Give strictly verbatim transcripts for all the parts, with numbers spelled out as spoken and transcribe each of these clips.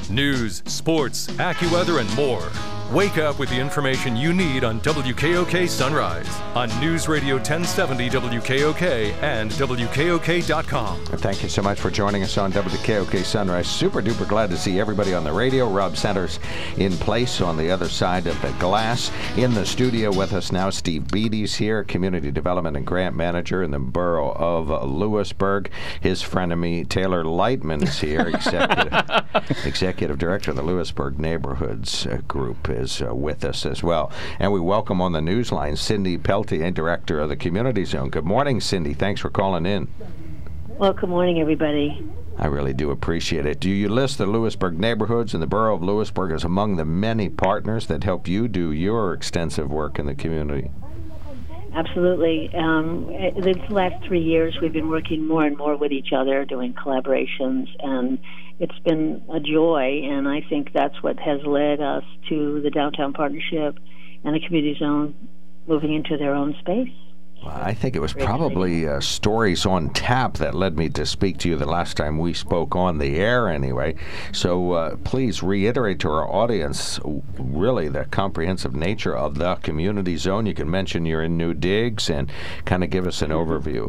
News, sports, AccuWeather, and more. Wake up with the information you need on W K O K Sunrise on News Radio ten seventy W K O K and W K O K dot com. Thank you so much for joining us on W K O K Sunrise. Super duper glad to see everybody on the radio. Rob Centers in place on the other side of the glass. In the studio with us now, Steve Beatty's here, Community Development and Grant Manager in the borough of Lewisburg. His frenemy, Taylor Lightman, is here, Executive, Executive Director of the Lewisburg Neighborhoods uh, Group, is uh, with us as well. And we welcome on the newsline Cindy Peltier, Director of the Community Zone. Good morning, Cindy. Thanks for calling in. Well, good morning, everybody. I really do appreciate it. Do you list the Lewisburg neighborhoods and the borough of Lewisburg as among the many partners that help you do your extensive work in the community? Absolutely. Um, the last three years, we've been working more and more with each other, doing collaborations, and it's been a joy, and I think that's what has led us to the Downtown Partnership and the Community Zone moving into their own space. Well, I think it was probably uh, Stories on Tap that led me to speak to you the last time we spoke on the air anyway. So uh, please reiterate to our audience really the comprehensive nature of the Community Zone. You can mention you're in New Digs and kind of give us an overview.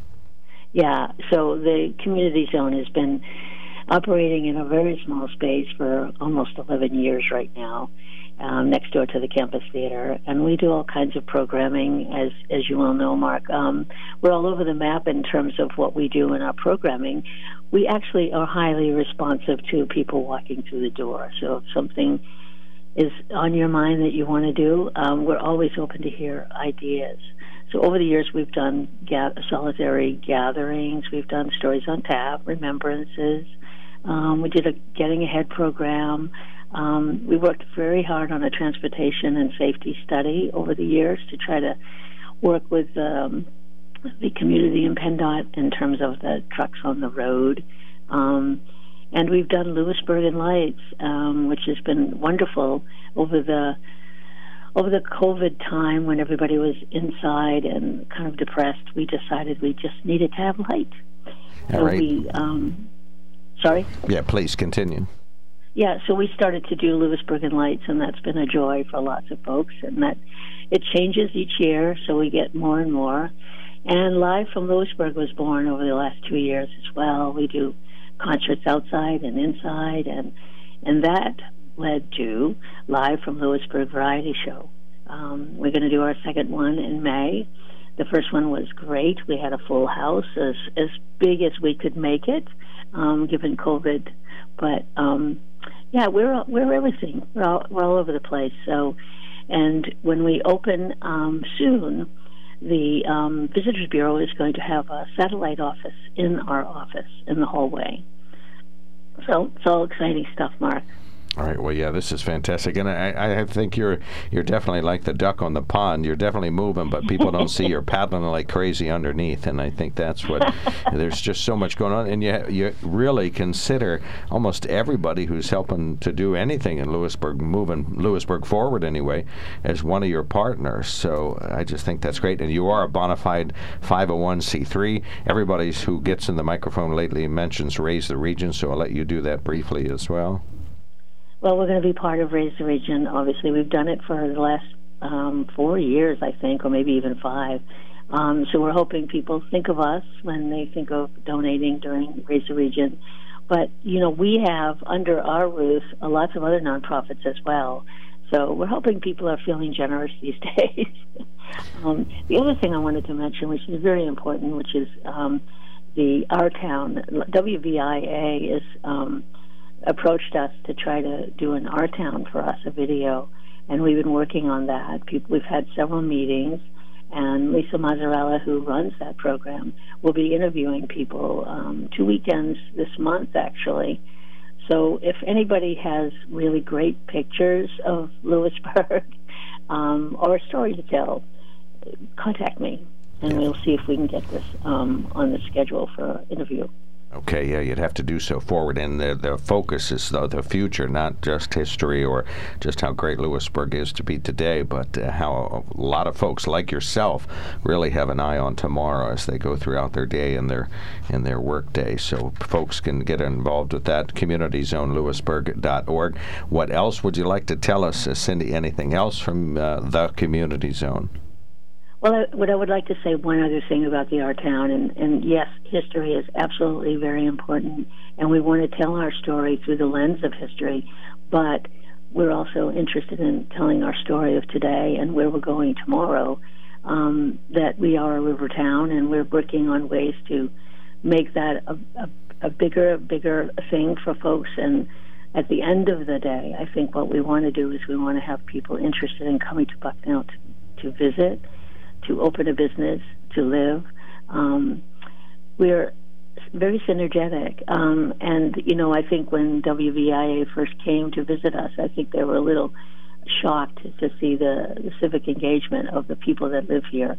Yeah, so the Community Zone has been operating in a very small space for almost eleven years right now, um, next door to the Campus Theater, and we do all kinds of programming, as as you well know, Mark. Um, we're all over the map in terms of what we do in our programming. We actually are highly responsive to people walking through the door, so if something is on your mind that you want to do, um, we're always open to hear ideas. So over the years, we've done ga- solitary gatherings, we've done Stories on Tap, remembrances. Um, we did a Getting Ahead program. Um, we worked very hard on a transportation and safety study over the years to try to work with um, the community in PennDOT in terms of the trucks on the road. Um, and we've done Lewisburg in Lights, um, which has been wonderful over the over the COVID time when everybody was inside and kind of depressed. We decided we just needed to have light. All so right. we... Um, Sorry? Yeah, please continue. Yeah, so we started to do Lewisburg in Lights, and that's been a joy for lots of folks, and that it changes each year, so we get more and more. And Live from Lewisburg was born over the last two years as well. We do concerts outside and inside, and and that led to Live from Lewisburg Variety Show. Um, we're going to do our second one in May. The first one was great. We had a full house, as as big as we could make it, um, given COVID. But um, yeah, we're we're everything. We're all, we're all over the place. So, and when we open um, soon, the um, Visitors Bureau is going to have a satellite office in our office in the hallway. So it's all exciting stuff, Mark. All right. Well, yeah, this is fantastic, and I, I think you're you're definitely like the duck on the pond. You're definitely moving, but people don't see you're paddling like crazy underneath, and I think that's what. There's just so much going on, and you you really consider almost everybody who's helping to do anything in Lewisburg, moving Lewisburg forward anyway, as one of your partners. So I just think that's great, and you are a bona fide five oh one c three. Everybody who gets in the microphone lately mentions Raise the Region, so I'll let you do that briefly as well. Well, we're going to be part of Raise the Region. Obviously, we've done it for the last um, four years, I think, or maybe even five. Um, so we're hoping people think of us when they think of donating during Raise the Region. But, you know, we have under our roof uh, lots of other nonprofits as well. So we're hoping people are feeling generous these days. um, the other thing I wanted to mention, which is very important, which is um, the Our Town, W V I A is... Um, approached us to try to do an Our Town for us, a video, and we've been working on that. People, we've had several meetings, and Lisa Mazzarella, who runs that program, will be interviewing people um, two weekends this month, actually. So if anybody has really great pictures of Lewisburg um, or a story to tell, contact me, and we'll see if we can get this um, on the schedule for interview. Okay, yeah, you'd have to do so forward, and the, the focus is the, the future, not just history or just how great Lewisburg is to be today, but uh, how a lot of folks like yourself really have an eye on tomorrow as they go throughout their day and their and their work day. So folks can get involved with that, community zone lewisburg dot org. What else would you like to tell us, uh, Cindy? Anything else from uh, the Community Zone? Well, I, what I would like to say one other thing about the Our Town, and, and yes, history is absolutely very important, and we want to tell our story through the lens of history, but we're also interested in telling our story of today and where we're going tomorrow, um, that we are a river town, and we're working on ways to make that a, a, a bigger, bigger thing for folks. And at the end of the day, I think what we want to do is we want to have people interested in coming to Bucknell to, to visit, to open a business, to live. Um, we're very synergetic. Um, and, you know, I think when W V I A first came to visit us, I think they were a little shocked to see the, the civic engagement of the people that live here.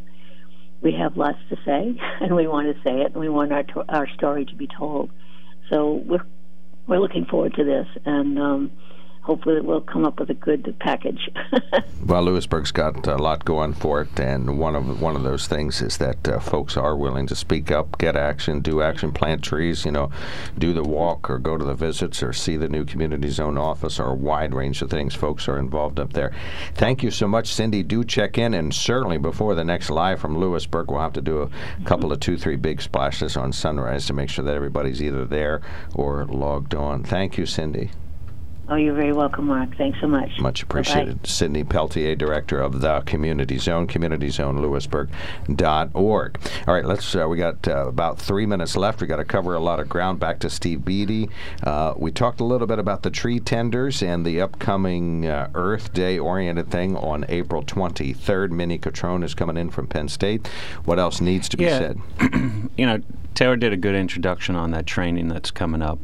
We have lots to say, and we want to say it, and we want our to- our story to be told. So we're, we're looking forward to this, and um, hopefully we'll come up with a good package. Well, Lewisburg's got a lot going for it, and one of one of those things is that uh, folks are willing to speak up, get action, do action, plant trees, you know, do the walk or go to the visits or see the new Community Zone office, or a wide range of things. Folks are involved up there. Thank you so much, Cindy. Do check in, and certainly before the next Live from Lewisburg, we'll have to do a couple of two, three big splashes on Sunrise to make sure that everybody's either there or logged on. Thank you, Cindy. Oh, you're very welcome, Mark. Thanks so much. Much appreciated. Bye-bye. Sydney Peltier, Director of the Community Zone, community zone lewisburg dot org. All right, let's. Uh, we got uh, about three minutes left. We got to cover a lot of ground. Back to Steve Beatty. Uh, we talked a little bit about the tree tenders and the upcoming uh, Earth Day oriented thing on April twenty-third. Minnie Catrone is coming in from Penn State. What else needs to be yeah. said? You know, Taylor did a good introduction on that training that's coming up.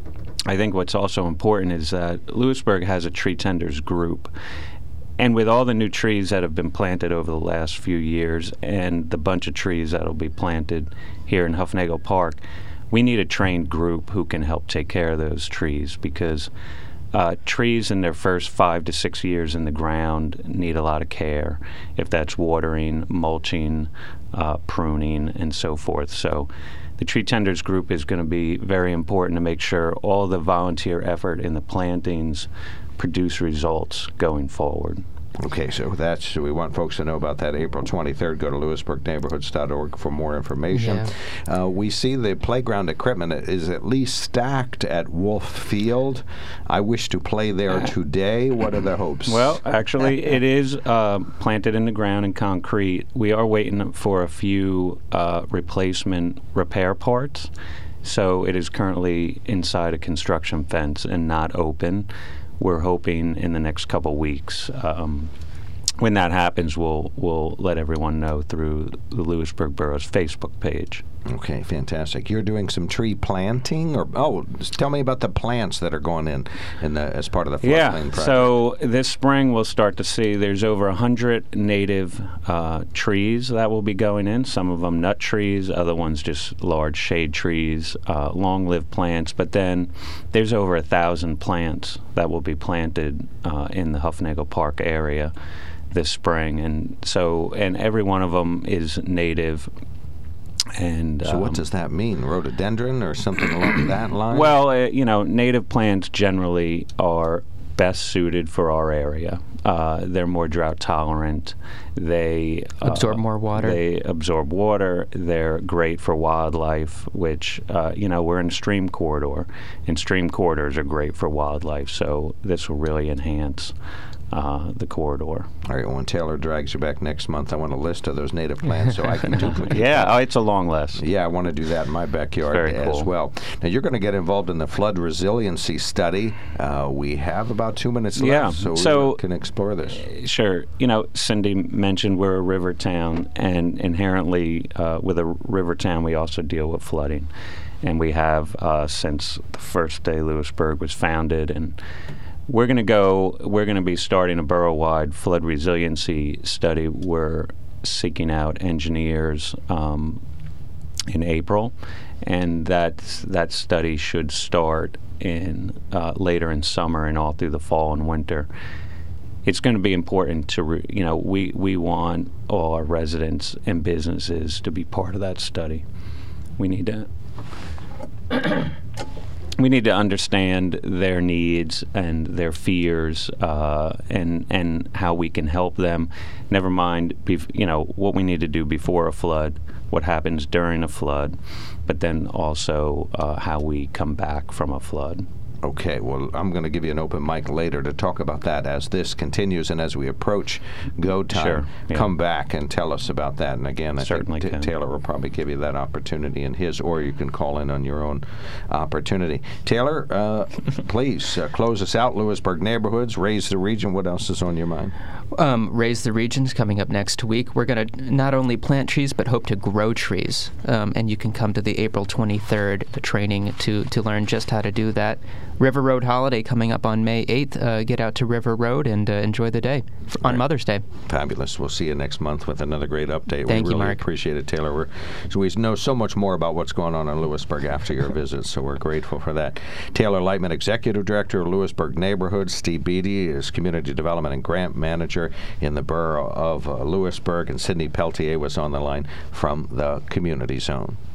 I think what's also important is that Lewisburg has a tree tenders group. And with all the new trees that have been planted over the last few years and the bunch of trees that will be planted here in Hufnagle Park, we need a trained group who can help take care of those trees, because uh, trees in their first five to six years in the ground need a lot of care, if that's watering, mulching, uh, pruning, and so forth. So the Tree Tenders group is going to be very important to make sure all the volunteer effort in the plantings produce results going forward. Okay, so that's, we want folks to know about that April twenty-third. Go to lewisburg neighborhoods dot org for more information. Yeah. Uh, we see the playground equipment is at least stacked at Wolf Field. I wish to play there today. What are the hopes? Well, actually, it is uh, planted in the ground in concrete. We are waiting for a few uh, replacement repair parts. So it is currently inside a construction fence and not open. We're hoping in the next couple weeks, um, when that happens, we'll we'll let everyone know through the Lewisburg Borough's Facebook page. Okay, fantastic. You're doing some tree planting, or oh, just tell me about the plants that are going in, in the, as part of the floodplain yeah, project. So this spring we'll start to see there's over a hundred native uh, trees that will be going in. Some of them nut trees, other ones just large shade trees, uh, long-lived plants. But then there's over a thousand plants that will be planted uh, in the Hufnagle Park area this spring, and so and every one of them is native. And so, um, what does that mean? Rhododendron or something along that line? Well, uh, you know, native plants generally are best suited for our area. Uh, they're more drought tolerant. They uh, absorb more water. They absorb water. They're great for wildlife, which, uh, you know, we're in a stream corridor, and stream corridors are great for wildlife. So this will really enhance Uh, the corridor. All right, when Taylor drags you back next month, I want a list of those native plants so I can duplicate Yeah, that. oh, it's a long list. Yeah, I want to do that in my backyard Very as cool. well. Now, you're going to get involved in the flood resiliency study. Uh, we have about two minutes left, Yeah, so, so we can explore this. Sure. You know, Cindy mentioned we're a river town, and inherently uh, with a river town, we also deal with flooding. And we have uh, since the first day Lewisburg was founded, and We're going to go, we're going to be starting a borough-wide flood resiliency study. We're seeking out engineers um, in April, and that that study should start in uh, later in summer and all through the fall and winter. It's going to be important to, re, you know, we, we want all our residents and businesses to be part of that study. We need to we need to understand their needs and their fears, uh, and and how we can help them. Never mind, bef- you know, what we need to do before a flood, what happens during a flood, but then also uh, how we come back from a flood. Okay, well, I'm going to give you an open mic later to talk about that as this continues and as we approach go time. Sure, yeah. Come back and tell us about that. And again, I Certainly think can. T- Taylor will probably give you that opportunity in his, or you can call in on your own opportunity. Taylor, uh, please uh, close us out. Lewisburg Neighborhoods, Raise the Region. What else is on your mind? Um, Raise the Region's coming up next week. We're going to not only plant trees, but hope to grow trees. Um, and you can come to the April twenty-third training to, to learn just how to do that. River Road Holiday coming up on May eighth. Uh, get out to River Road and uh, enjoy the day f- on Right. Mother's Day. Fabulous. We'll see you next month with another great update. Thank we you, really Mark. appreciate it, Taylor. We're, so we know so much more about what's going on in Lewisburg after your visit, so we're grateful for that. Taylor Lightman, Executive Director of Lewisburg Neighborhoods. Steve Beatty is Community Development and Grant Manager in the borough of uh, Lewisburg. And Sidney Peltier was on the line from the Community Zone.